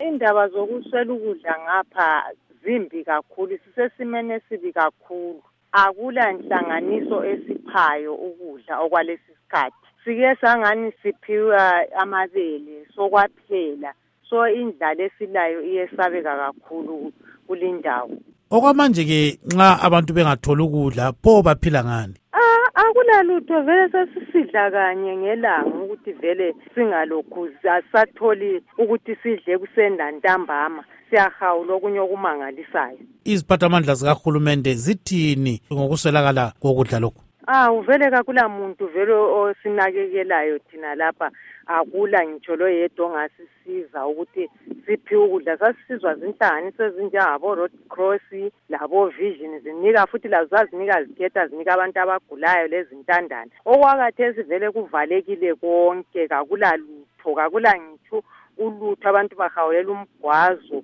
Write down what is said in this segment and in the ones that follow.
indaba zokuswela ukudla ngapha zimbi kakhulu, sisesimene esibi kakhulu. Akula nhlanganiso esiphayo ukudla okwalesi sikhathi. Sike sangani siphiwa amabele sokwaphela. So indlala esilayo iyesabeka kakhulu kulindawo. Okwamanje ke nxa abantu bengatholi ukudla pho baphila ngani? Akulalutho vele sesisidla kanye ngelanga ukuthi vele singalokhu asatholi ukuthi sidle kusenda ntambama. Siyahawula okunye okumangalisayo. Iziphathamandla zikahulumende zithini ngokuswelakala kokudla lokhu? Uvele kakula muntu vele osinakekelayo thina lapha. Akula ngitsho lo yedwa ongasisiza ukuthi siphiwe ukudla. Sasisizwa zinhlanganiso ezinjengabo Red Cross labo Vision zinika futhi lazo zazinika zikhetha zinika abantu abagulayo lezintandane. Okwakhathesi vele kuvalekile konke, kakula lutho, kakula ngitsho ulutho. Abantu bahawulela umgwazo,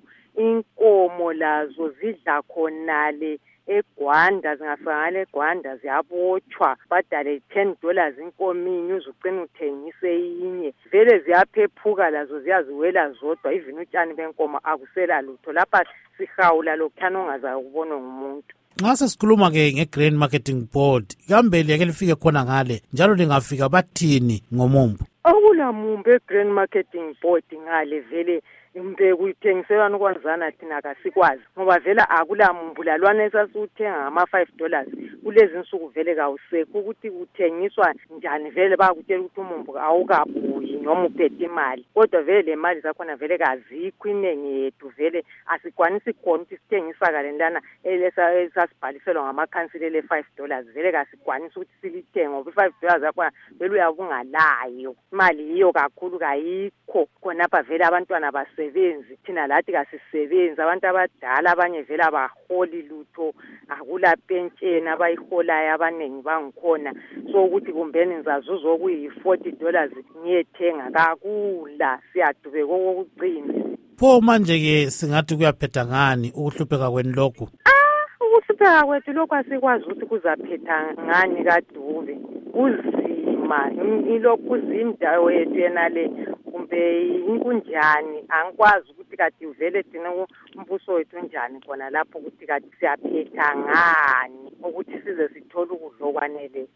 inkomo lazo zidla khonale eGwanda, zingasangana eGwanda ziyabotshwa badale $10 inkomini uzucina uthengise inye. Vele ziyaphephuka lazo ziyaziwela zodwa, even utshani benkomo akusela lutho. Lapha sihawula lokuthana ongazayo ukubonwa ngumuntu. Nxa sesikhuluma ke ngeGrain Marketing Board, kambe liyake lifike khona ngale njalo lingafika bathini ngomumbu? Akulamumbu eGrain Marketing Board ngale vele imbe kuyithengiselana ukwanzana thina kasikwazi ngoba vela akulamumbu lalwana esasiwuthenga ngama$5 kulezi nsuku vele kawusekho ukuthi kuthengiswa njani. Vele bakutshela ukuthi umumbu awukabuyi noma uphethe imali, kodwa vele le mali zakhona vele kazikho inengi yethu. Vele asikwanisi khona ukuthi sithengisa kalendana esasibhaliselwa ngamakhansile le$5. Vele kasikwanisi ukuthi silithenge ngoba $5 zakhona vele uyabungalayo, imali yiyo kakhulu kayikho khonapha. Vele abantwana basebenzi thina lathi kasisebenzi, abantu abadala abanye vele abaholi lutho, akula pentsheni abayiholayo abanengi bangikhona. So ukuthi kumbeni ngizazuza okuyi$40 ngiyethenga kakula, siyadubeka okokucina. Pho manje ke singathi kuyaphetha ngani ukuhlupheka kwenu lokhu? Ukuhlupheka kwethu lokhu asikwazi ukuthi kuzaphetha ngani kaDube. Kuzima ilokhu zindawo yethu yena le kumbe inkunjani, angikwazi ukuthi kati uvele thina umbuso wethu njani khona lapho ukuthi kati siyaphetha ngani ukuthi size sithole ukudla okwanele.